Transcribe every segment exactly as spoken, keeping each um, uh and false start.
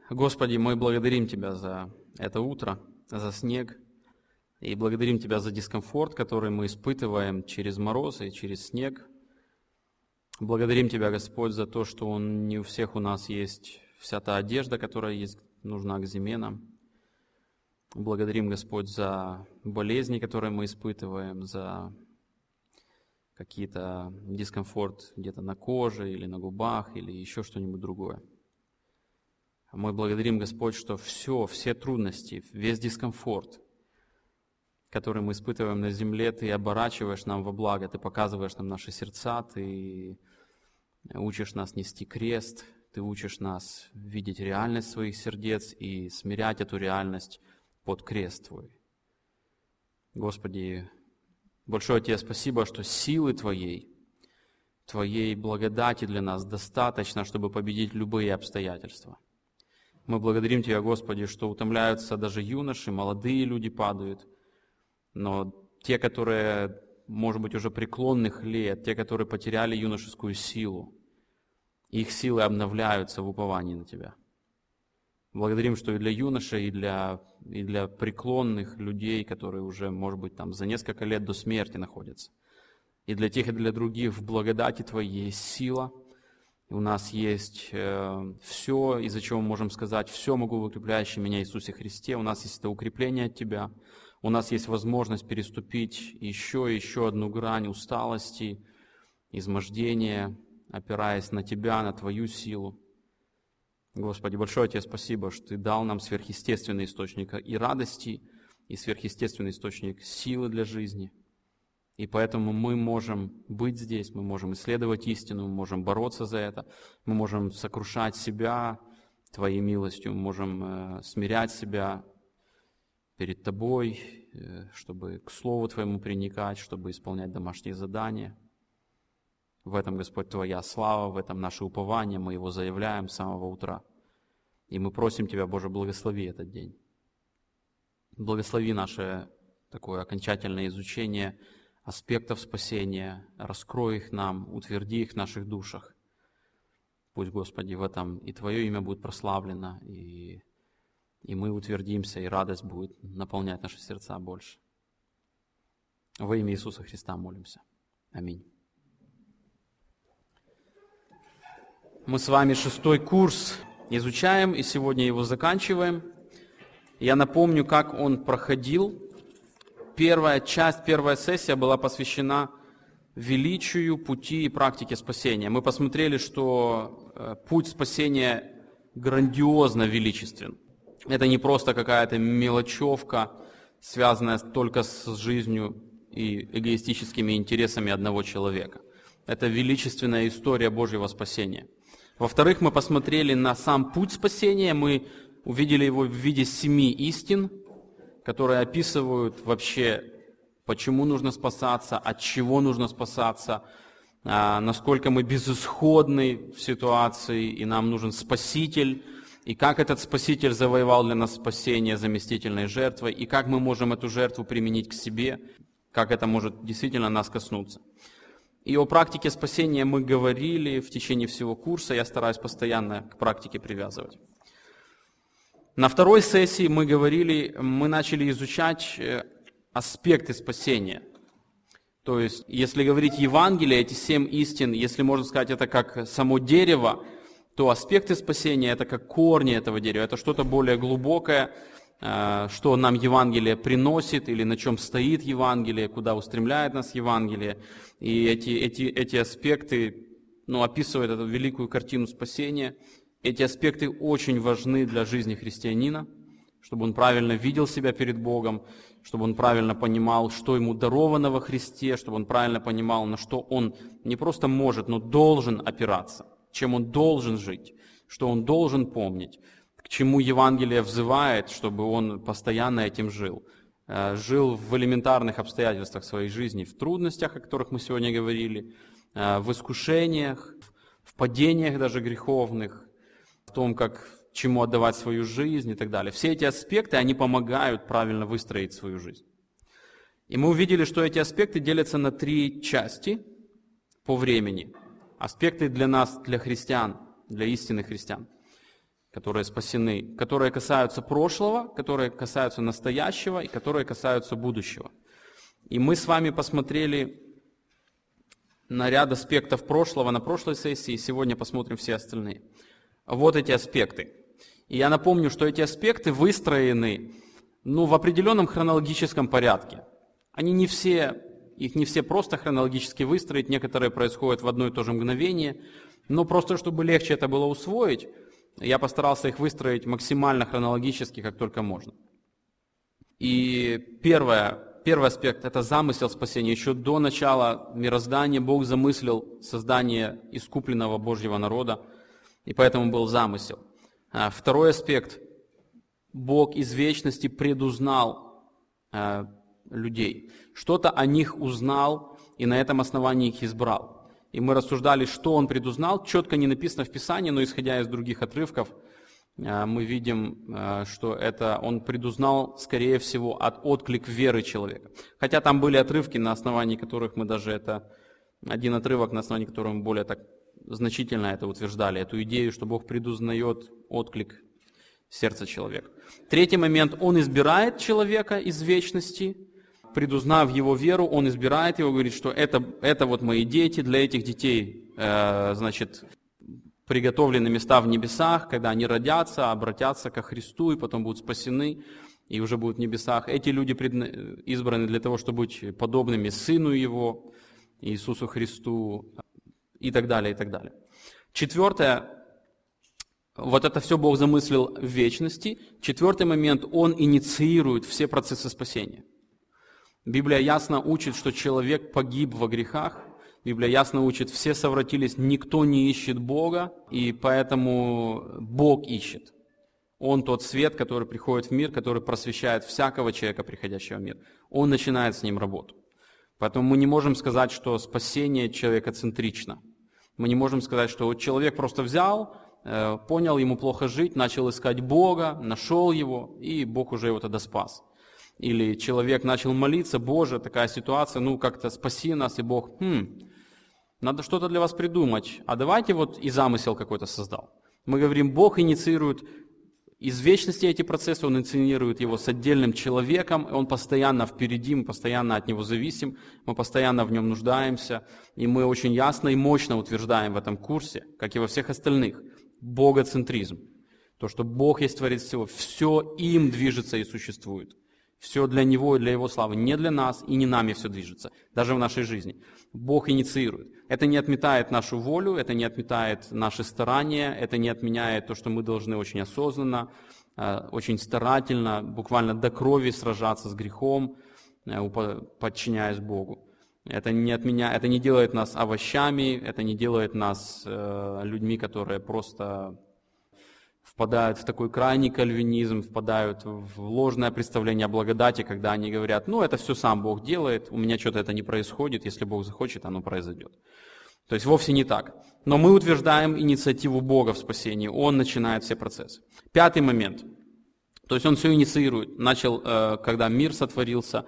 Господи, мы благодарим Тебя за это утро, за снег, и благодарим Тебя за дискомфорт, который мы испытываем через мороз и через снег. Благодарим Тебя, Господь, за то, что он, не у всех у нас есть вся та одежда, которая есть, нужна к зиме нам. Благодарим, Господь, за болезни, которые мы испытываем, за какие-то дискомфорт где-то на коже или на губах, или еще что-нибудь другое. Мы благодарим, Господь, что все, все трудности, весь дискомфорт, который мы испытываем на земле, Ты оборачиваешь нам во благо, Ты показываешь нам наши сердца, Ты учишь нас нести крест, Ты учишь нас видеть реальность своих сердец и смирять эту реальность под крест Твой. Господи, большое Тебе спасибо, что силы Твоей, Твоей благодати для нас достаточно, чтобы победить любые обстоятельства. Мы благодарим Тебя, Господи, что утомляются даже юноши, молодые люди падают, но те, которые, может быть, уже преклонных лет, те, которые потеряли юношескую силу, их силы обновляются в уповании на Тебя. Благодарим, что и для юношей, и для, и для преклонных людей, которые уже, может быть, там за несколько лет до смерти находятся, и для тех, и для других в благодати Твоей есть сила. У нас есть э, все, из-за чего мы можем сказать: «Все могу в укрепляющем меня Иисусе Христе». У нас есть это укрепление от Тебя. У нас есть возможность переступить еще и еще одну грань усталости, измождения, опираясь на Тебя, на Твою силу. Господи, большое Тебе спасибо, что Ты дал нам сверхъестественный источник и радости, и сверхъестественный источник силы для жизни. И поэтому мы можем быть здесь, мы можем исследовать истину, мы можем бороться за это, мы можем сокрушать себя Твоей милостью, мы можем э, смирять себя перед Тобой, э, чтобы к Слову Твоему приникать, чтобы исполнять домашние задания. В этом, Господь, Твоя слава, в этом наше упование, мы его заявляем с самого утра. И мы просим Тебя, Боже, благослови этот день. Благослови наше такое окончательное изучение аспектов спасения, раскрой их нам, утверди их в наших душах. Пусть, Господи, в этом и Твое имя будет прославлено, и, и мы утвердимся, и радость будет наполнять наши сердца больше. Во имя Иисуса Христа молимся. Аминь. Мы с вами шестой курс изучаем, и сегодня его заканчиваем. Я напомню, как он проходил. Первая часть, первая сессия была посвящена величию, пути и практике спасения. Мы посмотрели, что путь спасения грандиозно величествен. Это не просто какая-то мелочевка, связанная только с жизнью и эгоистическими интересами одного человека. Это величественная история Божьего спасения. Во-вторых, мы посмотрели на сам путь спасения, мы увидели его в виде семи истин, которые описывают вообще, почему нужно спасаться, от чего нужно спасаться, насколько мы безысходны в ситуации, и нам нужен Спаситель, и как этот Спаситель завоевал для нас спасение заместительной жертвой, и как мы можем эту жертву применить к себе, как это может действительно нас коснуться. И о практике спасения мы говорили в течение всего курса, я стараюсь постоянно к практике привязывать. На второй сессии мы говорили, мы начали изучать аспекты спасения. То есть, если говорить Евангелие, эти семь истин, если можно сказать, это как само дерево, то аспекты спасения это как корни этого дерева, это что-то более глубокое, что нам Евангелие приносит, или на чем стоит Евангелие, куда устремляет нас Евангелие. И эти, эти, эти аспекты ну, описывают эту великую картину спасения. Эти аспекты очень важны для жизни христианина, чтобы он правильно видел себя перед Богом, чтобы он правильно понимал, что ему даровано во Христе, чтобы он правильно понимал, на что он не просто может, но должен опираться, чем он должен жить, что он должен помнить, к чему Евангелие взывает, чтобы он постоянно этим жил. Жил в элементарных обстоятельствах своей жизни, в трудностях, о которых мы сегодня говорили, в искушениях, в падениях даже греховных, в том, как, чему отдавать свою жизнь и так далее. Все эти аспекты, они помогают правильно выстроить свою жизнь. И мы увидели, что эти аспекты делятся на три части по времени. Аспекты для нас, для христиан, для истинных христиан. которые спасены, которые касаются прошлого, которые касаются настоящего и которые касаются будущего. И мы с вами посмотрели на ряд аспектов прошлого на прошлой сессии, и сегодня посмотрим все остальные. Вот эти аспекты. И я напомню, что эти аспекты выстроены ну, в определенном хронологическом порядке. Они не все, их не все просто хронологически выстроить, некоторые происходят в одно и то же мгновение, но просто чтобы легче это было усвоить, я постарался их выстроить максимально хронологически, как только можно. И первое, первый аспект – это замысел спасения. Еще до начала мироздания Бог замыслил создание искупленного Божьего народа, и поэтому был замысел. А второй аспект – Бог из вечности предузнал э, людей. Что-то о них узнал, и на этом основании их избрал. И мы рассуждали, что он предузнал. Четко не написано в Писании, но исходя из других отрывков, мы видим, что это он предузнал, скорее всего, от отклик веры человека. Хотя там были отрывки, на основании которых мы даже это, один отрывок, на основании которого мы более так значительно это утверждали, эту идею, что Бог предузнает отклик сердца человека. Третий момент, он избирает человека из вечности. Предузнав его веру, он избирает его, говорит, что это, это вот мои дети, для этих детей, э, значит, приготовлены места в небесах, когда они родятся, обратятся ко Христу и потом будут спасены, и уже будут в небесах. Эти люди предна... избраны для того, чтобы быть подобными Сыну Его, Иисусу Христу, и так далее, и так далее. Четвертое, вот это все Бог замыслил в вечности. Четвертый момент, Он инициирует все процессы спасения. Библия ясно учит, что человек погиб во грехах. Библия ясно учит, все совратились, никто не ищет Бога, и поэтому Бог ищет. Он тот свет, который приходит в мир, который просвещает всякого человека, приходящего в мир. Он начинает с ним работу. Поэтому мы не можем сказать, что спасение человекоцентрично. Мы не можем сказать, что вот человек просто взял, понял, ему плохо жить, начал искать Бога, нашел Его, и Бог уже его тогда спас. Или человек начал молиться, Боже, такая ситуация, ну как-то спаси нас, и Бог, хм, надо что-то для вас придумать, а давайте вот и замысел какой-то создал. Мы говорим, Бог инициирует из вечности эти процессы, Он инициирует его с отдельным человеком, и Он постоянно впереди, мы постоянно от Него зависим, мы постоянно в Нем нуждаемся, и мы очень ясно и мощно утверждаем в этом курсе, как и во всех остальных, богоцентризм. То, что Бог есть Творец всего, все им движется и существует. Все для Него и для Его славы, не для нас и не нами все движется, даже в нашей жизни. Бог инициирует. Это не отметает нашу волю, это не отметает наши старания, это не отменяет то, что мы должны очень осознанно, очень старательно, буквально до крови сражаться с грехом, подчиняясь Богу. Это не отменяет, это не делает нас овощами, это не делает нас людьми, которые просто впадают в такой крайний кальвинизм, впадают в ложное представление о благодати, когда они говорят, ну это все сам Бог делает, у меня что-то это не происходит, если Бог захочет, оно произойдет. То есть вовсе не так. Но мы утверждаем инициативу Бога в спасении, Он начинает все процессы. Пятый момент. То есть Он все инициирует. Начал, когда мир сотворился,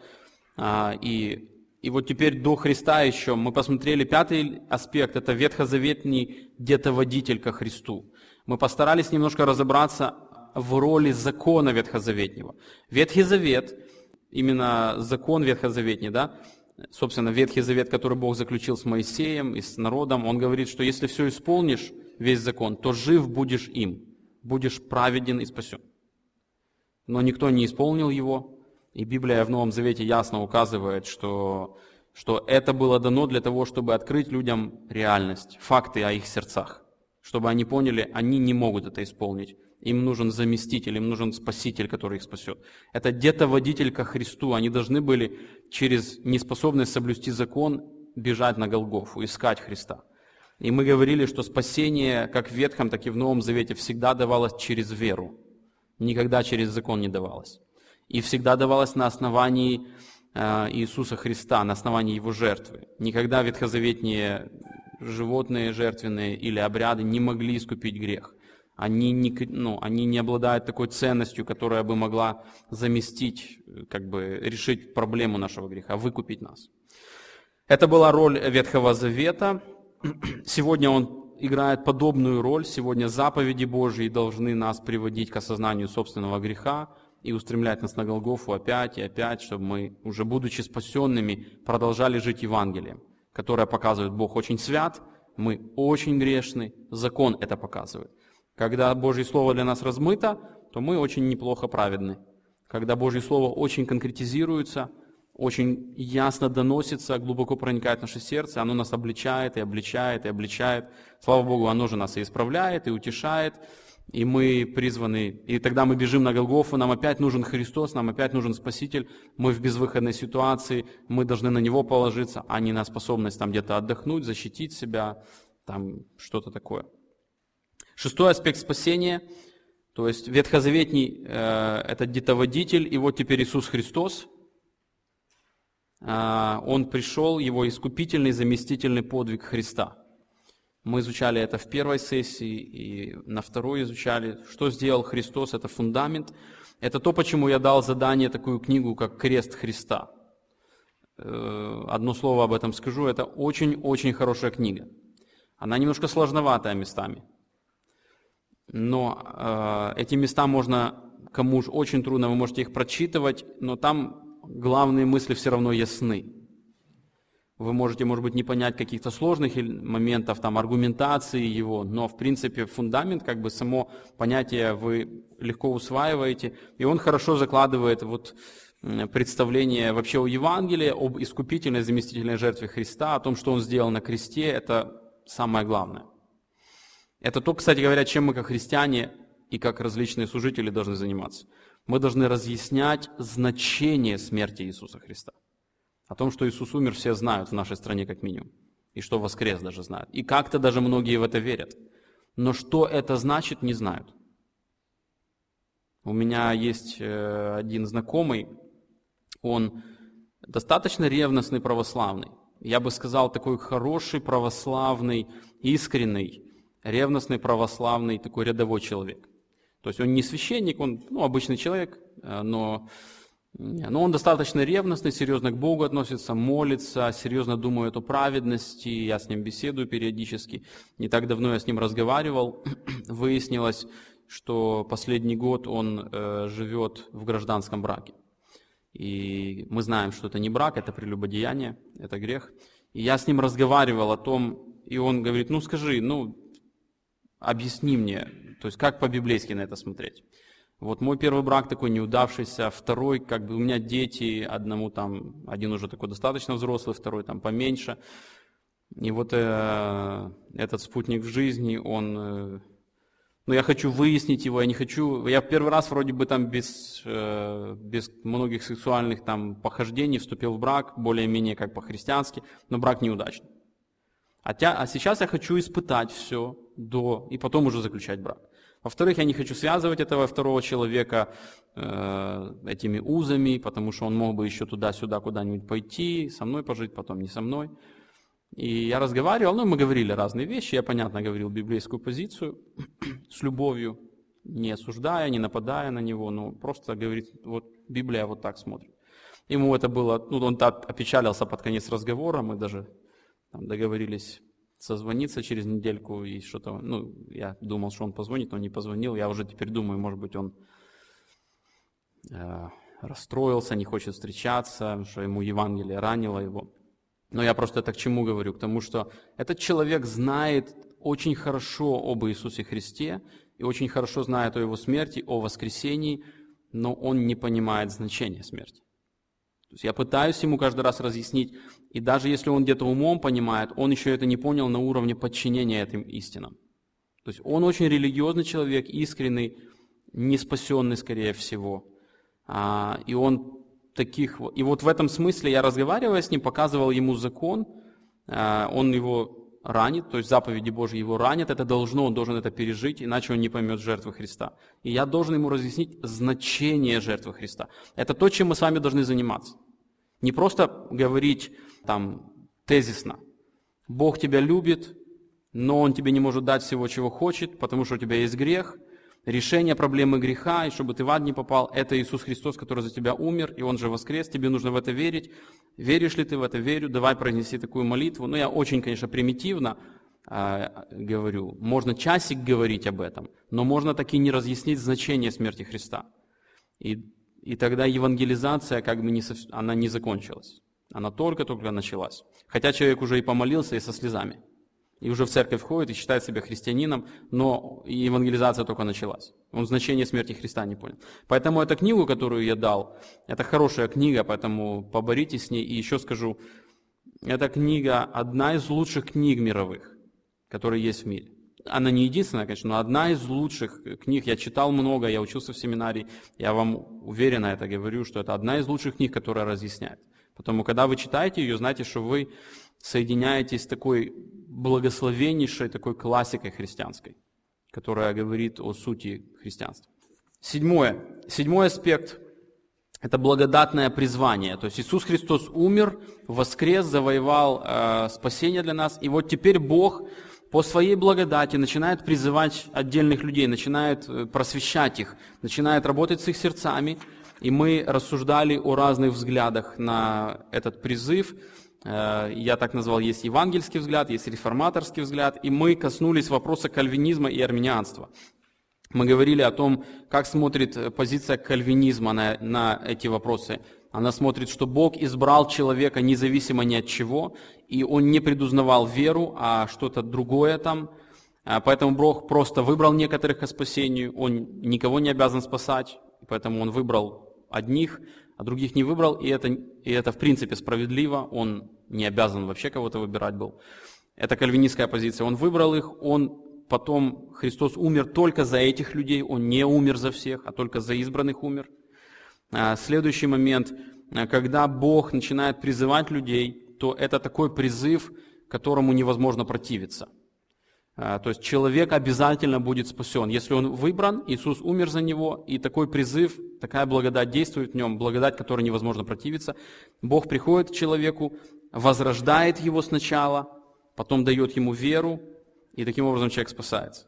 и, и вот теперь до Христа еще мы посмотрели пятый аспект, это ветхозаветный детоводитель ко Христу. Мы постарались немножко разобраться в роли закона ветхозаветнего. Ветхий Завет, именно закон ветхозаветний, да, собственно, Ветхий Завет, который Бог заключил с Моисеем и с народом, он говорит, что если все исполнишь, весь закон, то жив будешь им, будешь праведен и спасен. Но никто не исполнил его, и Библия в Новом Завете ясно указывает, что, что это было дано для того, чтобы открыть людям реальность, факты о их сердцах. Чтобы они поняли, они не могут это исполнить. Им нужен заместитель, им нужен спаситель, который их спасет. Это детоводитель ко Христу. Они должны были через неспособность соблюсти закон бежать на Голгофу, искать Христа. И мы говорили, что спасение как в Ветхом, так и в Новом Завете всегда давалось через веру. Никогда через закон не давалось. И всегда давалось на основании э, Иисуса Христа, на основании Его жертвы. Никогда ветхозаветные животные жертвенные или обряды не могли искупить грех. Они не, ну, они не обладают такой ценностью, которая бы могла заместить, как бы решить проблему нашего греха, выкупить нас. Это была роль Ветхого Завета. Сегодня он играет подобную роль. Сегодня заповеди Божьи должны нас приводить к осознанию собственного греха и устремлять нас на Голгофу опять и опять, чтобы мы, уже будучи спасенными, продолжали жить Евангелием, которое показывает: Бог очень свят, мы очень грешны, закон это показывает. Когда Божье Слово для нас размыто, то мы очень неплохо праведны. Когда Божье Слово очень конкретизируется, очень ясно доносится, глубоко проникает в наше сердце, оно нас обличает и обличает и обличает. Слава Богу, оно же нас и исправляет, и утешает, и мы призваны, и тогда мы бежим на Голгофу, нам опять нужен Христос, нам опять нужен Спаситель, мы в безвыходной ситуации, мы должны на Него положиться, а не на способность там где-то отдохнуть, защитить себя, там что-то такое. Шестой аспект спасения, то есть ветхозаветний э, это детоводитель, и вот теперь Иисус Христос, э, Он пришел, Его искупительный, заместительный подвиг Христа. Мы изучали это в первой сессии и на второй изучали. Что сделал Христос? Это фундамент. Это то, почему я дал задание, такую книгу, как «Крест Христа». Одно слово об этом скажу. Это очень-очень хорошая книга. Она немножко сложноватая местами. Но эти места можно, кому уж очень трудно, вы можете их прочитывать, но там главные мысли все равно ясны. Вы можете, может быть, не понять каких-то сложных моментов, там, аргументации его, но, в принципе, фундамент, как бы, само понятие вы легко усваиваете, и он хорошо закладывает вот представление вообще о Евангелии, об искупительной, заместительной жертве Христа, о том, что Он сделал на кресте, это самое главное. Это то, кстати говоря, чем мы, как христиане и как различные служители, должны заниматься. Мы должны разъяснять значение смерти Иисуса Христа. О том, что Иисус умер, все знают в нашей стране как минимум. И что воскрес даже знают. И как-то даже многие в это верят. Но что это значит, не знают. У меня есть один знакомый, он достаточно ревностный православный. Я бы сказал, такой хороший православный, искренний, ревностный православный, такой рядовой человек. То есть он не священник, он ну, обычный человек, но... Но он достаточно ревностный, серьезно к Богу относится, молится, серьезно думает о праведности, я с ним беседую периодически. Не так давно я с ним разговаривал, выяснилось, что последний год он э, живет в гражданском браке. И мы знаем, что это не брак, это прелюбодеяние, это грех. И я с ним разговаривал о том, и он говорит: ну скажи, ну объясни мне, то есть как по-библейски на это смотреть. Вот мой первый брак такой неудавшийся, второй, как бы у меня дети, одному там, один уже такой достаточно взрослый, второй там поменьше. И вот э, этот спутник в жизни, он, э, ну я хочу выяснить его, я не хочу, я в первый раз вроде бы там без, э, без многих сексуальных там похождений вступил в брак, более-менее как по-христиански, но брак неудачный. А, тя, а сейчас я хочу испытать все до, и потом уже заключать брак. Во-вторых, я не хочу связывать этого второго человека э, этими узами, потому что он мог бы еще туда-сюда куда-нибудь пойти, со мной пожить, потом не со мной. И я разговаривал, ну мы говорили разные вещи, я, понятно, говорил библейскую позицию с любовью, не осуждая, не нападая на него, но просто говорит, вот Библия вот так смотрит. Ему это было, ну он так опечалился под конец разговора, мы даже там договорились созвониться через недельку и что-то, ну, я думал, что он позвонит, но не позвонил, я уже теперь думаю, может быть, он э, расстроился, не хочет встречаться, что ему Евангелие ранило его. Но я просто это к чему говорю? К тому, что этот человек знает очень хорошо об Иисусе Христе и очень хорошо знает о Его смерти, о воскресении, но он не понимает значения смерти. То есть я пытаюсь ему каждый раз разъяснить, и даже если он где-то умом понимает, он еще это не понял на уровне подчинения этим истинам. То есть он очень религиозный человек, искренний, не спасенный, скорее всего. И он таких... И вот в этом смысле я, разговаривая с ним, показывал ему закон, он его ранит, то есть заповеди Божьи его ранят, это должно, он должен это пережить, иначе он не поймет жертвы Христа. И я должен ему разъяснить значение жертвы Христа. Это то, чем мы с вами должны заниматься. Не просто говорить там тезисно. Бог тебя любит, но Он тебе не может дать всего, чего хочет, потому что у тебя есть грех. Решение проблемы греха, и чтобы ты в ад не попал, это Иисус Христос, который за тебя умер, и Он же воскрес, тебе нужно в это верить. Веришь ли ты в это? Верю, давай произнеси такую молитву. Ну, я очень, конечно, примитивно, говорю. Можно часик говорить об этом, но можно таки не разъяснить значение смерти Христа. И, и тогда евангелизация как бы не, она не закончилась. Она только-только началась. Хотя человек уже и помолился, и со слезами. И уже в церковь ходит, и считает себя христианином, но евангелизация только началась. Он значение смерти Христа не понял. Поэтому эту книгу, которую я дал, это хорошая книга, поэтому поборитесь с ней. И еще скажу, эта книга одна из лучших книг мировых, которые есть в мире. Она не единственная, конечно, но одна из лучших книг. Я читал много, я учился в семинарии. Я вам уверенно это говорю, что это одна из лучших книг, которая разъясняет. Потому когда вы читаете ее, знайте, что вы соединяетесь с такой благословеннейшей, такой классикой христианской, которая говорит о сути христианства. Седьмое. Седьмой аспект – это благодатное призвание. То есть Иисус Христос умер, воскрес, завоевал э, спасение для нас. И вот теперь Бог по своей благодати начинает призывать отдельных людей, начинает просвещать их, начинает работать с их сердцами. И мы рассуждали о разных взглядах на этот призыв. Я так назвал, есть евангельский взгляд, есть реформаторский взгляд. И мы коснулись вопроса кальвинизма и арминианства. Мы говорили о том, как смотрит позиция кальвинизма на, на эти вопросы. Она смотрит, что Бог избрал человека независимо ни от чего, и Он не предузнавал веру, а что-то другое там. Поэтому Бог просто выбрал некоторых к спасению, Он никого не обязан спасать, поэтому Он выбрал одних, а других не выбрал, и это, и это в принципе справедливо, Он не обязан вообще кого-то выбирать был. Это кальвинистская позиция. Он выбрал их, Он потом, Христос умер только за этих людей, Он не умер за всех, а только за избранных умер. Следующий момент, когда Бог начинает призывать людей, то это такой призыв, которому невозможно противиться. То есть человек обязательно будет спасен. Если он выбран, Иисус умер за него, и такой призыв, такая благодать действует в нем, благодать, которой невозможно противиться. Бог приходит к человеку, возрождает его сначала, потом дает ему веру, и таким образом человек спасается.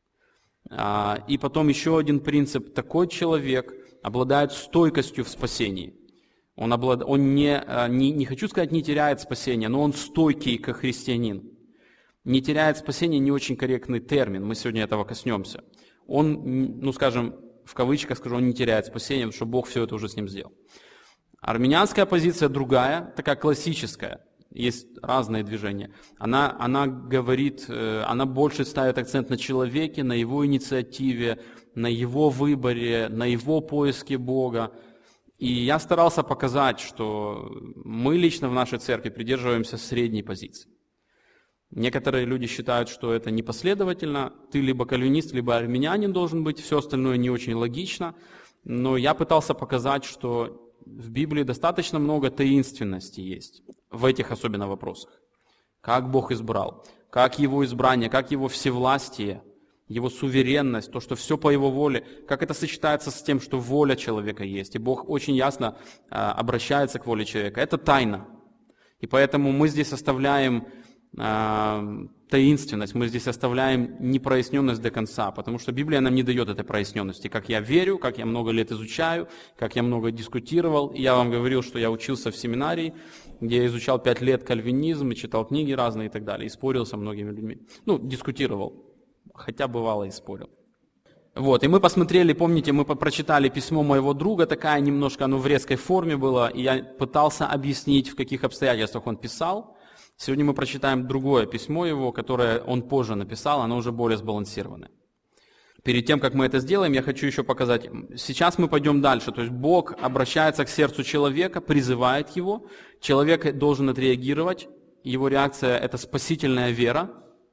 И потом еще один принцип. Такой человек обладает стойкостью в спасении. Он, облад... он не, не, не хочу сказать, не теряет спасение, но он стойкий, как христианин. Не теряет спасение, не очень корректный термин, мы сегодня этого коснемся. Он, ну скажем, в кавычках скажу, он не теряет спасение, потому что Бог все это уже с ним сделал. Арминианская позиция другая, такая классическая, есть разные движения. Она, она говорит, она больше ставит акцент на человеке, на его инициативе, на его выборе, на его поиске Бога. И я старался показать, что мы лично в нашей церкви придерживаемся средней позиции. Некоторые люди считают, что это непоследовательно. Ты либо кальвинист, либо армянин должен быть, все остальное не очень логично. Но я пытался показать, что в Библии достаточно много таинственности есть в этих особенно вопросах. Как Бог избрал, как Его избрание, как Его всевластие, Его суверенность, то, что все по Его воле, как это сочетается с тем, что воля человека есть. И Бог очень ясно а, обращается к воле человека. Это тайна. И поэтому мы здесь оставляем таинственность, мы здесь оставляем непроясненность до конца, потому что Библия нам не дает этой проясненности. Как я верю, как я много лет изучаю, как я много дискутировал. И я вам говорил, что я учился в семинарии, где я изучал пять лет кальвинизм, и читал книги разные и так далее, и спорил со многими людьми. Ну, дискутировал, хотя бывало и спорил. Вот, и мы посмотрели, помните, мы прочитали письмо моего друга, такая немножко, оно в резкой форме было, и я пытался объяснить, в каких обстоятельствах он писал. Сегодня мы прочитаем другое письмо его, которое он позже написал, оно уже более сбалансированное. Перед тем, как мы это сделаем, я хочу еще показать. Сейчас мы пойдем дальше. То есть Бог обращается к сердцу человека, призывает его. Человек должен отреагировать. Его реакция – это спасительная вера.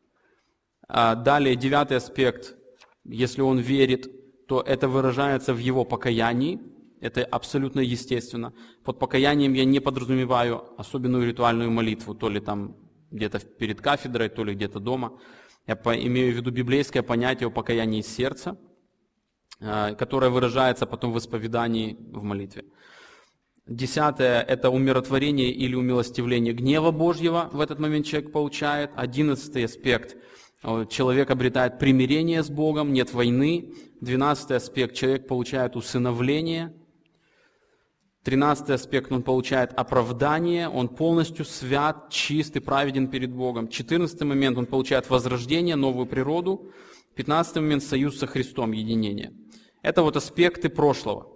Далее, девятый аспект. Если он верит, то это выражается в его покаянии. Это абсолютно естественно. Под покаянием я не подразумеваю особенную ритуальную молитву, то ли там где-то перед кафедрой, то ли где-то дома. Я имею в виду библейское понятие о покаянии сердца, которое выражается потом в исповедании в молитве. Десятое – это умиротворение или умилостивление гнева Божьего в этот момент человек получает. Одиннадцатый аспект – человек обретает примирение с Богом, нет войны. Двенадцатый аспект – человек получает усыновление. Тринадцатый аспект, он получает оправдание, он полностью свят, чист и праведен перед Богом. Четырнадцатый момент, он получает возрождение, новую природу. Пятнадцатый момент, союз со Христом, единение. Это вот аспекты прошлого.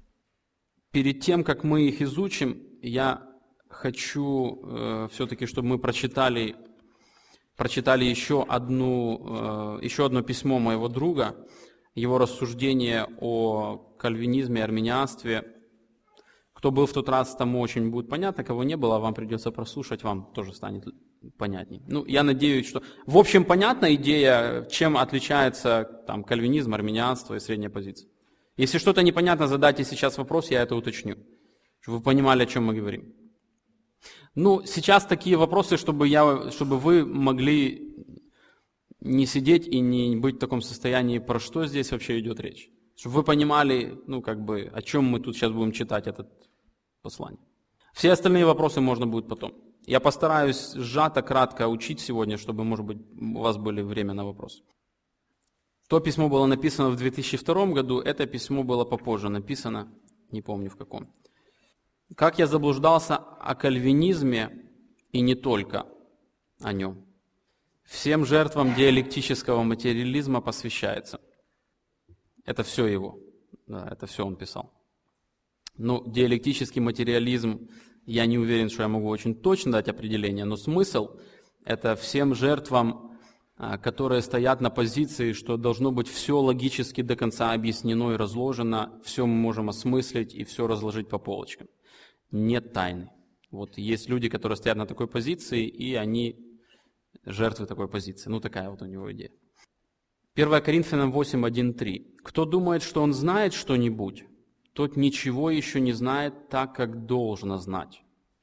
Перед тем, как мы их изучим, я хочу э, все-таки, чтобы мы прочитали, прочитали еще, одну, э, еще одно письмо моего друга, его рассуждение о кальвинизме и армянианстве. Кто был в тот раз, тому очень будет понятно, кого не было, вам придется прослушать, вам тоже станет понятней. Ну, я надеюсь, что... В общем, понятна идея, чем отличается там, кальвинизм, армянианство и средняя позиция. Если что-то непонятно, задайте сейчас вопрос, я это уточню, чтобы вы понимали, о чем мы говорим. Ну, сейчас такие вопросы, чтобы, я, чтобы вы могли не сидеть и не быть в таком состоянии, про что здесь вообще идет речь. Чтобы вы понимали, ну, как бы, о чем мы тут сейчас будем читать этот послание. Все остальные вопросы можно будет потом. Я постараюсь сжато, кратко учить сегодня, чтобы, может быть, у вас были время на вопросы. То письмо было написано в две тысячи втором году, это письмо было попозже написано, не помню в каком. Как я заблуждался о кальвинизме и не только о нем. Всем жертвам диалектического материализма посвящается. Это все его, да, это все он писал. Но диалектический материализм, я не уверен, что я могу очень точно дать определение, но смысл – это всем жертвам, которые стоят на позиции, что должно быть все логически до конца объяснено и разложено, все мы можем осмыслить и все разложить по полочкам. Нет тайны. Вот есть люди, которые стоят на такой позиции, и они жертвы такой позиции. Ну, такая вот у него идея. первое Коринфянам восемь, один, три. «Кто думает, что он знает что-нибудь, тот ничего еще не знает так, как должно знать».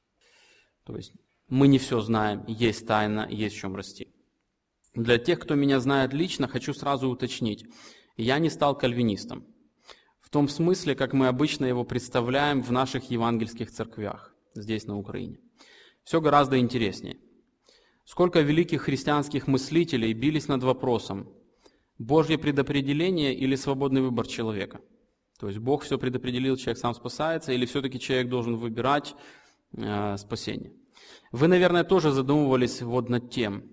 То есть мы не все знаем, есть тайна, есть в чем расти. Для тех, кто меня знает лично, хочу сразу уточнить. Я не стал кальвинистом. В том смысле, как мы обычно его представляем в наших евангельских церквях, здесь на Украине. Все гораздо интереснее. Сколько великих христианских мыслителей бились над вопросом, Божье предопределение или свободный выбор человека? То есть Бог все предопределил, человек сам спасается, или все-таки человек должен выбирать э, спасение? Вы, наверное, тоже задумывались вот над тем,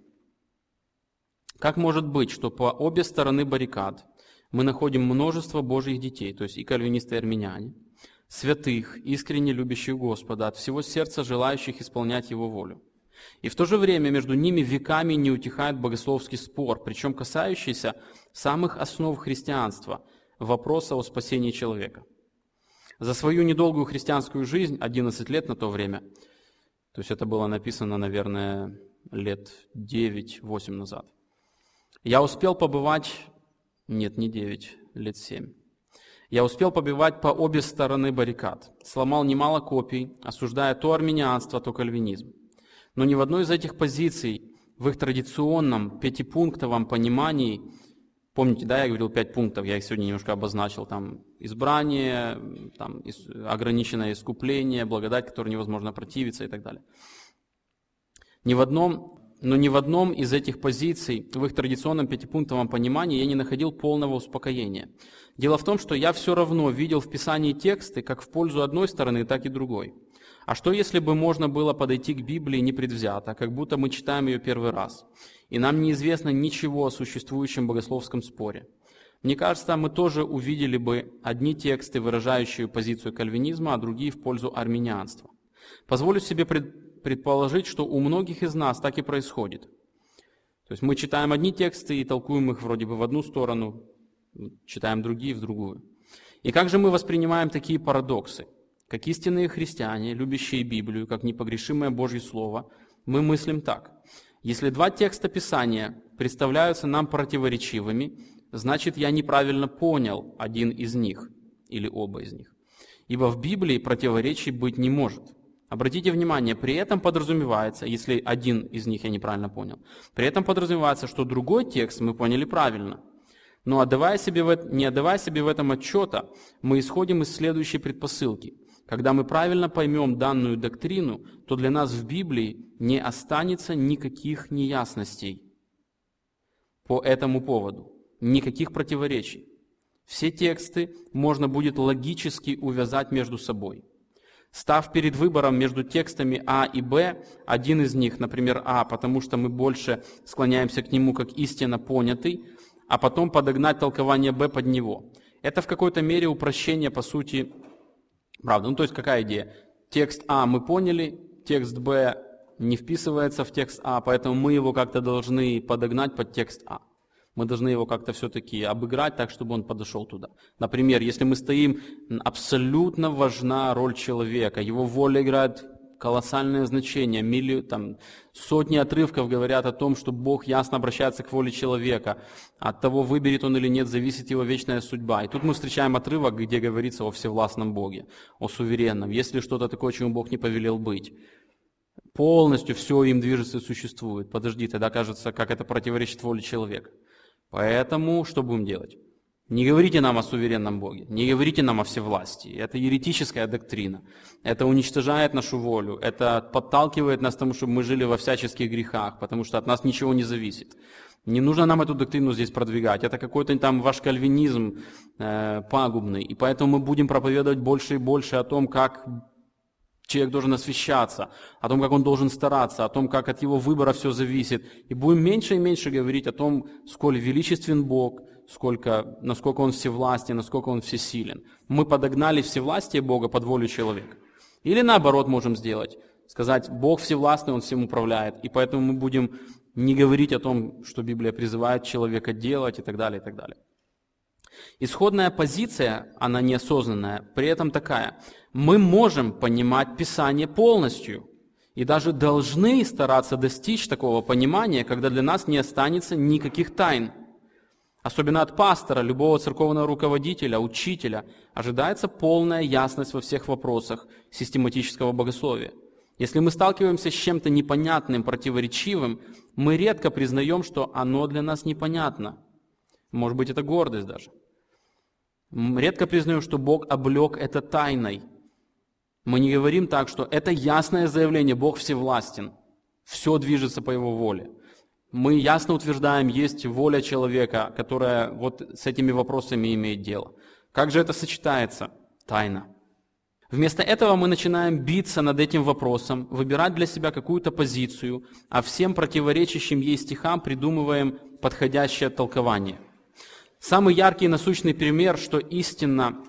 как может быть, что по обе стороны баррикад мы находим множество Божьих детей, то есть и кальвинисты, и армяне, святых, искренне любящих Господа, от всего сердца желающих исполнять Его волю. И в то же время между ними веками не утихает богословский спор, причем касающийся самых основ христианства, вопроса о спасении человека. За свою недолгую христианскую жизнь, одиннадцать лет на то время, то есть это было написано, наверное, лет девять-восемь назад, я успел побывать, нет, не девять, лет семь, я успел побывать по обе стороны баррикад, сломал немало копий, осуждая то армянианство, то кальвинизм. Но ни в одной из этих позиций, в их традиционном пятипунктовом понимании, помните, да, я говорил пять пунктов, я их сегодня немножко обозначил, там избрание, там, ограниченное искупление, благодать, которой невозможно противиться и так далее. Ни в одном, но ни в одном из этих позиций, в их традиционном пятипунктовом понимании, я не находил полного успокоения. Дело в том, что я все равно видел в Писании тексты как в пользу одной стороны, так и другой. А что, если бы можно было подойти к Библии непредвзято, как будто мы читаем ее первый раз, и нам неизвестно ничего о существующем богословском споре? Мне кажется, мы тоже увидели бы одни тексты, выражающие позицию кальвинизма, а другие в пользу армянианства. Позволю себе предположить, что у многих из нас так и происходит. То есть мы читаем одни тексты и толкуем их вроде бы в одну сторону, читаем другие в другую. И как же мы воспринимаем такие парадоксы? Как истинные христиане, любящие Библию, как непогрешимое Божье Слово, мы мыслим так. Если два текста Писания представляются нам противоречивыми, значит, я неправильно понял один из них или оба из них. Ибо в Библии противоречий быть не может. Обратите внимание, при этом подразумевается, если один из них я неправильно понял, при этом подразумевается, что другой текст мы поняли правильно. Но отдавая себе в, не отдавая себе в этом отчета, мы исходим из следующей предпосылки. Когда мы правильно поймем данную доктрину, то для нас в Библии не останется никаких неясностей по этому поводу, никаких противоречий. Все тексты можно будет логически увязать между собой. Став перед выбором между текстами А и Б, один из них, например, А, потому что мы больше склоняемся к нему как истинно понятый, а потом подогнать толкование Б под него. Это в какой-то мере упрощение, по сути, правда. Ну, то есть какая идея? Текст А мы поняли, текст Б не вписывается в текст А, поэтому мы его как-то должны подогнать под текст А. Мы должны его как-то все-таки обыграть так, чтобы он подошел туда. Например, если мы стоим, абсолютно важна роль человека, его воля играет колоссальное значение. Милли, там, сотни отрывков говорят о том, что Бог ясно обращается к воле человека. От того, выберет он или нет, зависит его вечная судьба. И тут мы встречаем отрывок, где говорится о всевластном Боге, о суверенном. Есть ли что-то такое, чему Бог не повелел быть? Полностью все им движется и существует. Подожди, тогда кажется, как это противоречит воле человека. Поэтому что будем делать? Не говорите нам о суверенном Боге, не говорите нам о всевластии. Это еретическая доктрина. Это уничтожает нашу волю, это подталкивает нас к тому, чтобы мы жили во всяческих грехах, потому что от нас ничего не зависит. Не нужно нам эту доктрину здесь продвигать. Это какой-то там ваш кальвинизм э, пагубный. И поэтому мы будем проповедовать больше и больше о том, как человек должен освящаться, о том, как он должен стараться, о том, как от его выбора все зависит. И будем меньше и меньше говорить о том, сколь величествен Бог, сколько, насколько Он всевластен, насколько Он всесилен. Мы подогнали всевластие Бога под волю человека. Или наоборот можем сделать, сказать, Бог всевластный, Он всем управляет, и поэтому мы будем не говорить о том, что Библия призывает человека делать и так далее, и так далее. Исходная позиция, она неосознанная, при этом такая. Мы можем понимать Писание полностью и даже должны стараться достичь такого понимания, когда для нас не останется никаких тайн. Особенно от пастора, любого церковного руководителя, учителя, ожидается полная ясность во всех вопросах систематического богословия. Если мы сталкиваемся с чем-то непонятным, противоречивым, мы редко признаем, что оно для нас непонятно. Может быть, это гордость даже. Редко признаем, что Бог облег это тайной. Мы не говорим так, что это ясное заявление, Бог всевластен, все движется по Его воле. Мы ясно утверждаем, есть воля человека, которая вот с этими вопросами имеет дело. Как же это сочетается? Тайна. Вместо этого мы начинаем биться над этим вопросом, выбирать для себя какую-то позицию, а всем противоречащим ей стихам придумываем подходящее толкование. Самый яркий и насущный пример, что истинно,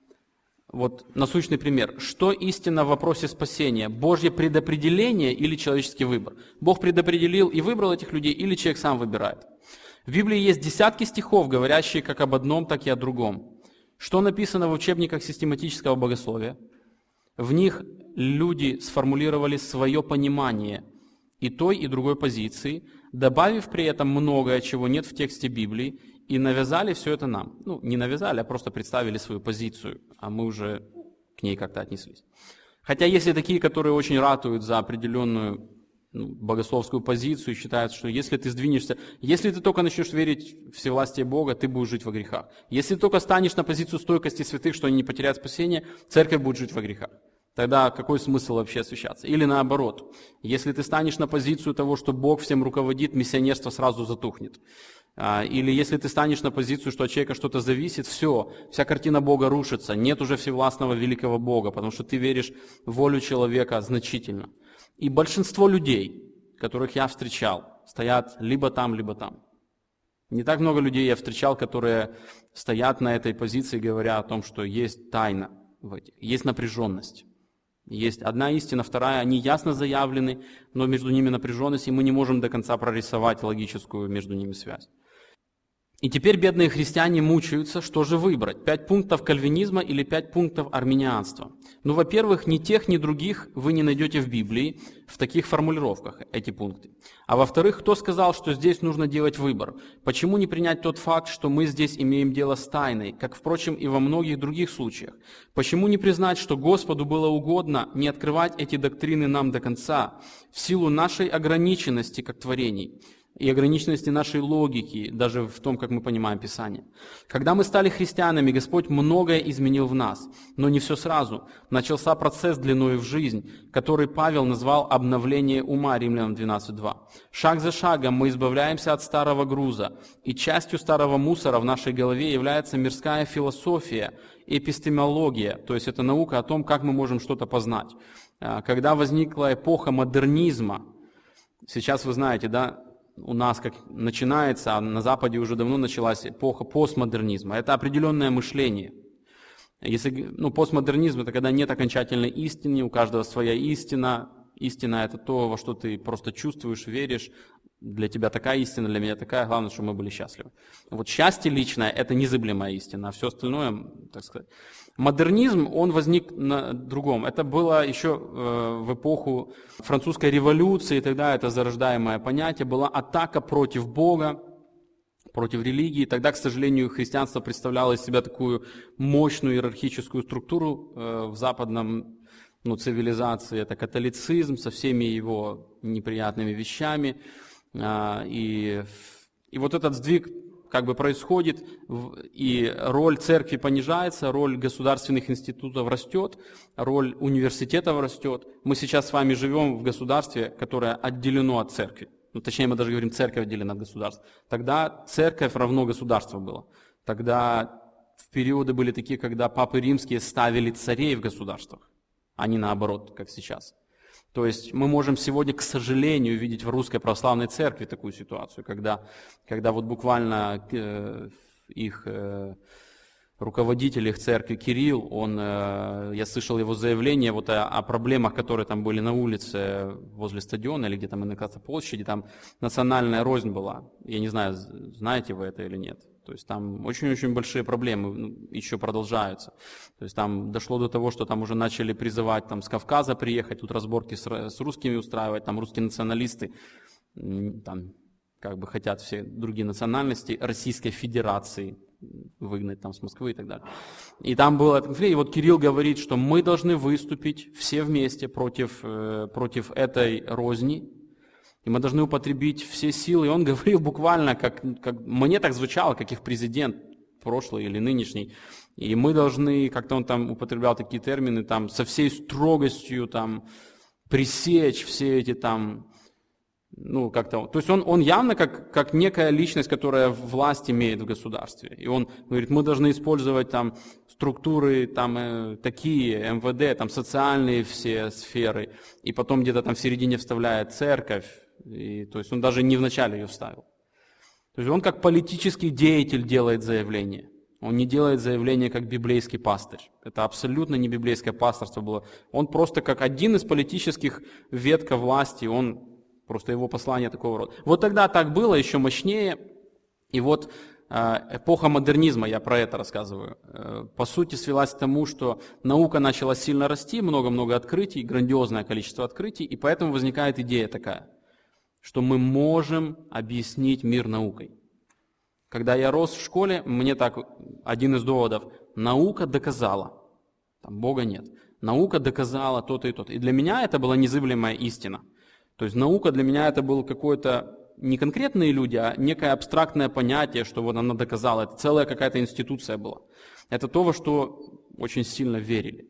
вот насущный пример, что истинно в вопросе спасения? Божье предопределение или человеческий выбор? Бог предопределил и выбрал этих людей, или человек сам выбирает? В Библии есть десятки стихов, говорящие как об одном, так и о другом. Что написано в учебниках систематического богословия? В них люди сформулировали свое понимание и той, и другой позиции, добавив при этом многое, чего нет в тексте Библии, и навязали все это нам. Ну, не навязали, а просто представили свою позицию, а мы уже к ней как-то отнеслись. Хотя есть и такие, которые очень ратуют за определенную ну, богословскую позицию и считают, что если ты сдвинешься, если ты только начнешь верить в всевластие Бога, ты будешь жить во грехах. Если ты только станешь на позицию стойкости святых, что они не потеряют спасение, церковь будет жить во грехах. Тогда какой смысл вообще освящаться? Или наоборот, если ты станешь на позицию того, что Бог всем руководит, миссионерство сразу затухнет. Или если ты станешь на позицию, что от человека что-то зависит, все, вся картина Бога рушится, нет уже всевластного великого Бога, потому что ты веришь в волю человека значительно. И большинство людей, которых я встречал, стоят либо там, либо там. Не так много людей я встречал, которые стоят на этой позиции, говоря о том, что есть тайна в этих, есть напряженность. Есть одна истина, вторая, они ясно заявлены, но между ними напряженность, и мы не можем до конца прорисовать логическую между ними связь. И теперь бедные христиане мучаются, что же выбрать, пять пунктов кальвинизма или пять пунктов арминианства. Ну, во-первых, ни тех, ни других вы не найдете в Библии в таких формулировках, эти пункты. А во-вторых, кто сказал, что здесь нужно делать выбор? Почему не принять тот факт, что мы здесь имеем дело с тайной, как, впрочем, и во многих других случаях? Почему не признать, что Господу было угодно не открывать эти доктрины нам до конца, в силу нашей ограниченности как творений? и ограниченности нашей логики, даже в том, как мы понимаем Писание. Когда мы стали христианами, Господь многое изменил в нас, но не все сразу. Начался процесс длиною в жизнь, который Павел назвал обновление ума, Римлянам двенадцать два. Шаг за шагом мы избавляемся от старого груза, и частью старого мусора в нашей голове является мирская философия, эпистемология, то есть это наука о том, как мы можем что-то познать. Когда возникла эпоха модернизма, сейчас вы знаете, да, у нас как начинается, а на Западе уже давно началась эпоха постмодернизма. Это определенное мышление. Если, ну, постмодернизм — это когда нет окончательной истины, у каждого своя истина. Истина — это то, во что ты просто чувствуешь, веришь. Для тебя такая истина, для меня такая. Главное, чтобы мы были счастливы. Вот счастье личное — это незыблемая истина, а все остальное, так сказать. Модернизм, он возник на другом. Это было еще э, в эпоху французской революции, тогда это зарождаемое понятие, была атака против Бога, против религии. Тогда, к сожалению, христианство представляло из себя такую мощную иерархическую структуру э, в западном ну, цивилизации. Это католицизм со всеми его неприятными вещами. Э, и, и вот этот сдвиг как бы происходит, и роль церкви понижается, роль государственных институтов растет, роль университетов растет. Мы сейчас с вами живем в государстве, которое отделено от церкви. Ну, точнее, мы даже говорим, церковь отделена от государства. Тогда церковь равно государству было. Тогда в периоды были такие, когда папы римские ставили царей в государствах, а не наоборот, как сейчас. То есть мы можем сегодня, к сожалению, видеть в Русской Православной Церкви такую ситуацию, когда, когда вот буквально э, их э, руководитель их церкви Кирилл, он, э, я слышал его заявление вот о, о проблемах, которые там были на улице возле стадиона или где-то, на площади, там национальная рознь была. Я не знаю, знаете вы это или нет. То есть там очень-очень большие проблемы еще продолжаются. То есть там дошло до того, что там уже начали призывать там, с Кавказа приехать, тут разборки с, с русскими устраивать, там русские националисты там, как бы хотят все другие национальности Российской Федерации выгнать там, с Москвы и так далее. И там был этот конфликт, и вот Кирилл говорит, что мы должны выступить все вместе против, против этой розни, и мы должны употребить все силы. И он говорил буквально, как, как мне так звучало, как их президент, прошлый или нынешний. И мы должны, как-то он там употреблял такие термины, там, со всей строгостью там, пресечь все эти там, ну, как-то. То есть он, он явно как, как некая личность, которая власть имеет в государстве. И он говорит, мы должны использовать там структуры там, э, такие, эм вэ дэ, там, социальные все сферы. И потом где-то там в середине вставляет церковь. И, то есть он даже не вначале ее вставил. То есть он как политический деятель делает заявление. Он не делает заявление как библейский пастырь. Это абсолютно не библейское пасторство было. Он просто как один из политических ветка власти, он просто его послание такого рода. Вот тогда так было, еще мощнее. И вот эпоха модернизма, я про это рассказываю, по сути свелась к тому, что наука начала сильно расти, много-много открытий, грандиозное количество открытий, и поэтому возникает идея такая, что мы можем объяснить мир наукой. Когда я рос в школе, мне так, один из доводов, наука доказала, там Бога нет, наука доказала то-то и то-то. И для меня это была незыблемая истина. То есть наука для меня это был какой-то, не конкретные люди, а некое абстрактное понятие, что вот она доказала. Это целая какая-то институция была. Это то, во что очень сильно верили.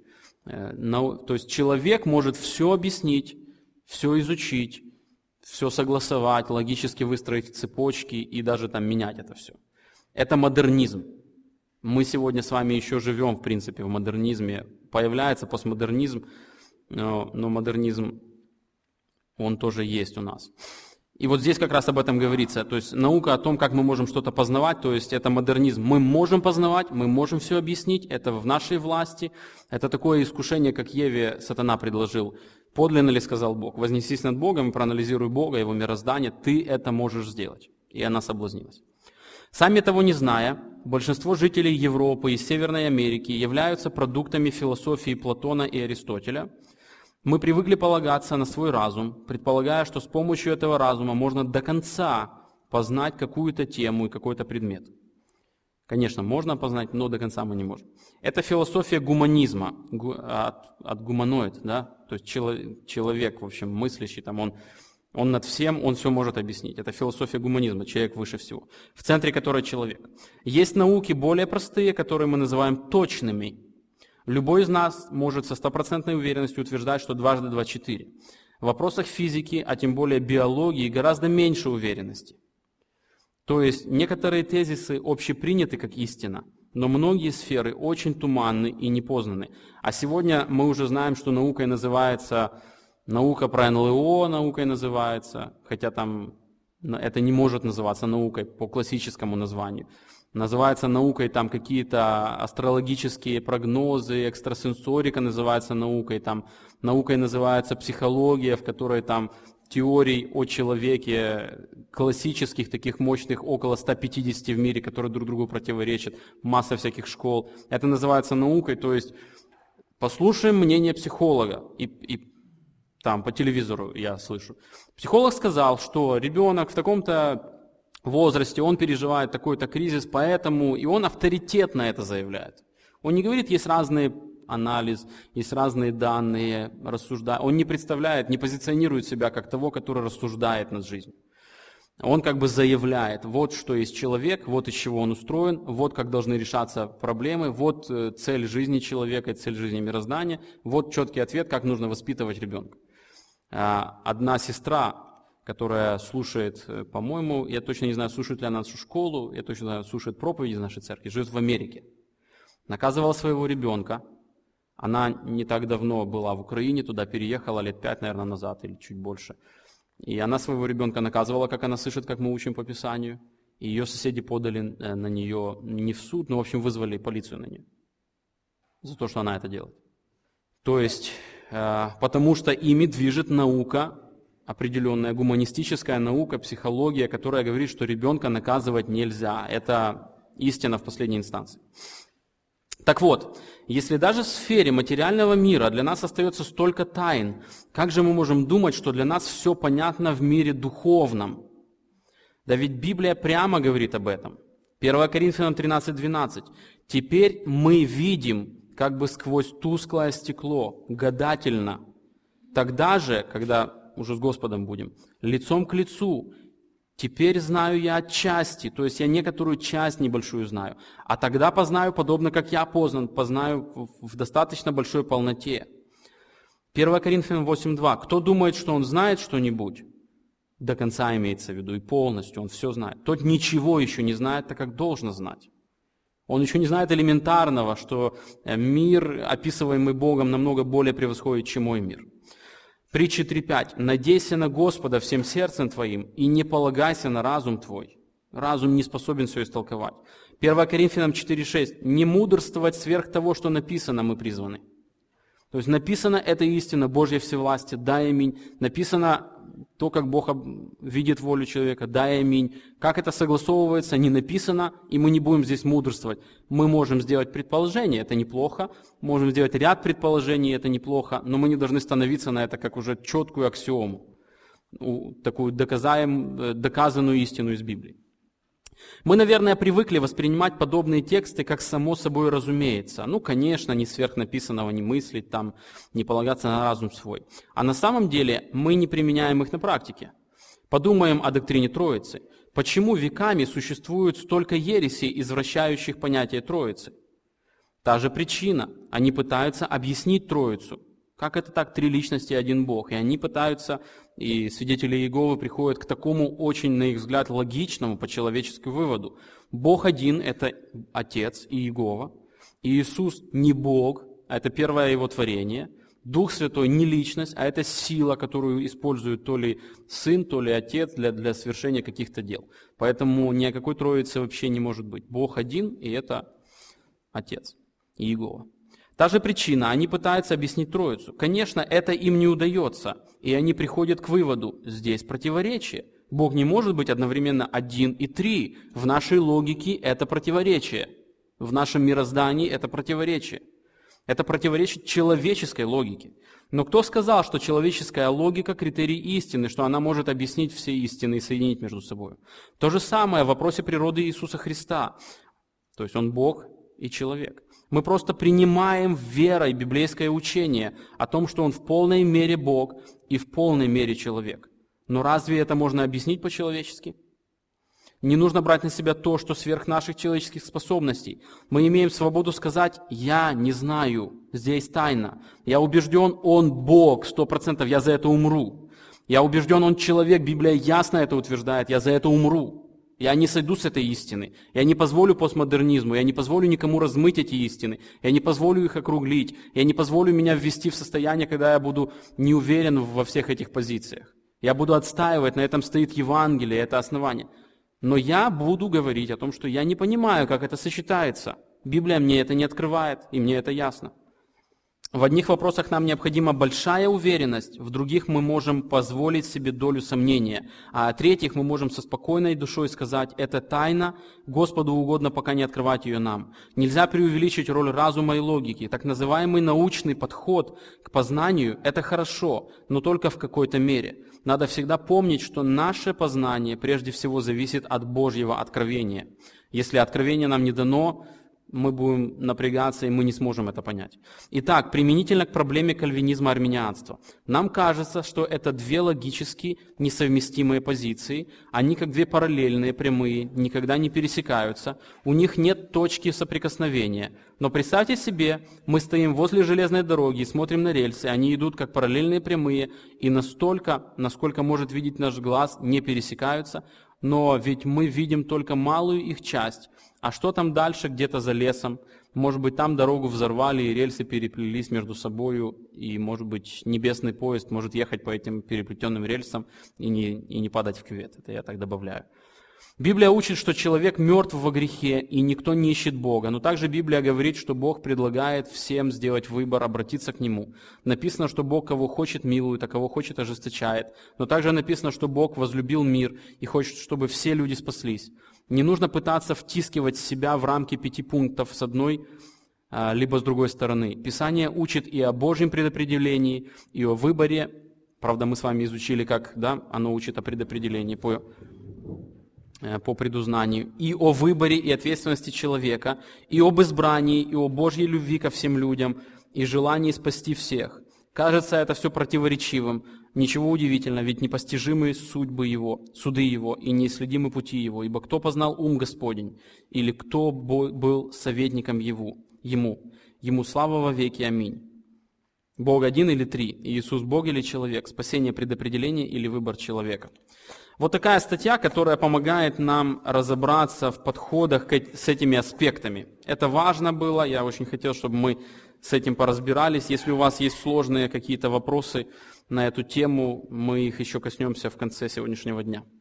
То есть человек может все объяснить, все изучить, все согласовать, логически выстроить цепочки и даже там менять это все. Это модернизм. Мы сегодня с вами еще живем, в принципе, в модернизме. Появляется постмодернизм, но, но модернизм, он тоже есть у нас. И вот здесь как раз об этом говорится. То есть наука о том, как мы можем что-то познавать, то есть это модернизм. Мы можем познавать, мы можем все объяснить, это в нашей власти. Это такое искушение, как Еве сатана предложил. Подлинно ли сказал Бог? Вознесись над Богом и проанализируй Бога, Его мироздание, ты это можешь сделать. И она соблазнилась. Сами того не зная, большинство жителей Европы и Северной Америки являются продуктами философии Платона и Аристотеля. Мы привыкли полагаться на свой разум, предполагая, что с помощью этого разума можно до конца познать какую-то тему и какой-то предмет. Конечно, можно познать, но до конца мы не можем. Это философия гуманизма, от, от гуманоид, да, то есть человек, в общем, мыслящий, там он Он над всем, он все может объяснить. Это философия гуманизма, человек выше всего, в центре которой человек. Есть науки более простые, которые мы называем точными. Любой из нас может со стопроцентной уверенностью утверждать, что дважды два – четыре. В вопросах физики, а тем более биологии, гораздо меньше уверенности. То есть некоторые тезисы общеприняты как истина, но многие сферы очень туманны и непознаны. А сегодня мы уже знаем, что наукой называется наука про эн эл о, наукой называется, хотя там это не может называться наукой по классическому названию. Называется наукой там какие-то астрологические прогнозы, экстрасенсорика называется наукой, там наукой называется психология, в которой там теорий о человеке классических, таких мощных, около ста пятидесяти в мире, которые друг другу противоречат, масса всяких школ. Это называется наукой, то есть послушаем мнение психолога, и, и там по телевизору я слышу. Психолог сказал, что ребенок в таком-то возрасте, он переживает такой-то кризис, поэтому, и он авторитетно это заявляет. Он не говорит, есть разные анализ, есть разные данные, рассуждает. Он не представляет, не позиционирует себя как того, который рассуждает над жизнью. Он как бы заявляет, вот что есть человек, вот из чего он устроен, вот как должны решаться проблемы, вот цель жизни человека, цель жизни мироздания, вот четкий ответ, как нужно воспитывать ребенка. Одна сестра, которая слушает, по-моему, я точно не знаю, слушает ли она нашу школу, я точно знаю, слушает проповеди из нашей церкви, живет в Америке. Наказывала своего ребенка. Она не так давно была в Украине, туда переехала лет пять, наверное, назад или чуть больше. И она своего ребенка наказывала, как она слышит, как мы учим по Писанию. И ее соседи подали на нее не в суд, но, в общем, вызвали полицию на нее за то, что она это делает. То есть, потому что ими движет наука, определенная гуманистическая наука, психология, которая говорит, что ребенка наказывать нельзя. Это истина в последней инстанции. Так вот, если даже в сфере материального мира для нас остается столько тайн, как же мы можем думать, что для нас все понятно в мире духовном? Да ведь Библия прямо говорит об этом. первое Коринфянам тринадцать двенадцать. «Теперь мы видим, как бы сквозь тусклое стекло, гадательно. Тогда же, когда уже с Господом будем, лицом к лицу, теперь знаю я отчасти, то есть я некоторую часть небольшую знаю, а тогда познаю, подобно как я познан, познаю в достаточно большой полноте». первое Коринфянам восемь два. «Кто думает, что он знает что-нибудь?» До конца имеется в виду, и полностью, он все знает. Тот ничего еще не знает, так как должно знать. Он еще не знает элементарного, что мир, описываемый Богом, намного более превосходит, чем мой мир. Притча три пять. «Надейся на Господа всем сердцем твоим и не полагайся на разум твой». Разум не способен все истолковать. первое Коринфянам четыре шесть. «Не мудрствовать сверх того, что написано, мы призваны». То есть написано это истина Божья всевластия, да и аминь. Написано то, как Бог видит волю человека, да и аминь. Как это согласовывается, не написано, и мы не будем здесь мудрствовать. Мы можем сделать предположение, это неплохо. Можем сделать ряд предположений, это неплохо. Но мы не должны становиться на это как уже четкую аксиому, такую доказаем, доказанную истину из Библии. Мы, наверное, привыкли воспринимать подобные тексты как само собой разумеется. Ну, конечно, не сверхнаписанного, не мыслить, там, не полагаться на разум свой. А на самом деле мы не применяем их на практике. Подумаем о доктрине Троицы. Почему веками существует столько ересей, извращающих понятие Троицы? Та же причина. Они пытаются объяснить Троицу. Как это так, три личности и один Бог? И они пытаются, и свидетели Иеговы приходят к такому очень, на их взгляд, логичному по-человеческому выводу. Бог один – это Отец и Иегова. И Иисус не Бог, а это первое Его творение. Дух Святой не личность, а это сила, которую использует то ли Сын, то ли Отец для, для совершения каких-то дел. Поэтому ни о какой Троице вообще не может быть. Бог один, и это Отец и Иегова. Та же причина, они пытаются объяснить Троицу. Конечно, это им не удается, и они приходят к выводу, здесь противоречие. Бог не может быть одновременно один и три. В нашей логике это противоречие. В нашем мироздании это противоречие. Это противоречит человеческой логике. Но кто сказал, что человеческая логика – критерий истины, что она может объяснить все истины и соединить между собой? То же самое в вопросе природы Иисуса Христа. То есть Он Бог и человек. Мы просто принимаем верой библейское учение о том, что Он в полной мере Бог и в полной мере человек. Но разве это можно объяснить по-человечески? Не нужно брать на себя то, что сверх наших человеческих способностей. Мы имеем свободу сказать: «Я не знаю, здесь тайна. Я убежден, Он Бог, сто процентов, я за это умру. Я убежден, Он человек, Библия ясно это утверждает, я за это умру. Я не сойду с этой истины. Я не позволю постмодернизму, я не позволю никому размыть эти истины. Я не позволю их округлить. Я не позволю меня ввести в состояние, когда я буду не уверен во всех этих позициях. Я буду отстаивать, на этом стоит Евангелие, это основание. Но я буду говорить о том, что я не понимаю, как это сочетается. Библия мне это не открывает, и мне это ясно. В одних вопросах нам необходима большая уверенность, в других мы можем позволить себе долю сомнения, а о третьих мы можем со спокойной душой сказать: это тайна, Господу угодно пока не открывать ее нам. Нельзя преувеличить роль разума и логики. Так называемый научный подход к познанию – это хорошо, но только в какой-то мере. Надо всегда помнить, что наше познание прежде всего зависит от Божьего откровения. Если откровение нам не дано, мы будем напрягаться, и мы не сможем это понять. Итак, применительно к проблеме кальвинизма-арминианства. Нам кажется, что это две логически несовместимые позиции. Они как две параллельные, прямые, никогда не пересекаются. У них нет точки соприкосновения. Но представьте себе, мы стоим возле железной дороги и смотрим на рельсы. Они идут как параллельные прямые, и настолько, насколько может видеть наш глаз, не пересекаются. Но ведь мы видим только малую их часть. А что там дальше, где-то за лесом? Может быть, там дорогу взорвали, и рельсы переплелись между собою, и, может быть, небесный поезд может ехать по этим переплетенным рельсам и не, и не падать в кювет. Это я так добавляю. Библия учит, что человек мертв во грехе, и никто не ищет Бога. Но также Библия говорит, что Бог предлагает всем сделать выбор, обратиться к Нему. Написано, что Бог кого хочет милует, а кого хочет ожесточает. Но также написано, что Бог возлюбил мир и хочет, чтобы все люди спаслись. Не нужно пытаться втискивать себя в рамки пяти пунктов с одной либо с другой стороны. Писание учит и о Божьем предопределении, и о выборе. Правда, мы с вами изучили, как да, оно учит о предопределении по по предузнанию, и о выборе и ответственности человека, и об избрании, и о Божьей любви ко всем людям, и желании спасти всех. Кажется, это все противоречивым. Ничего удивительного, ведь непостижимы судьбы Его, суды Его, и неисследимы пути Его. Ибо кто познал ум Господень, или кто был советником Его, Ему? Ему слава во веки. Аминь. Бог один или три? Иисус Бог или человек? Спасение предопределение или выбор человека? Вот такая статья, которая помогает нам разобраться в подходах с этими аспектами. Это важно было, я очень хотел, чтобы мы с этим поразбирались. Если у вас есть сложные какие-то вопросы на эту тему, мы их еще коснемся в конце сегодняшнего дня.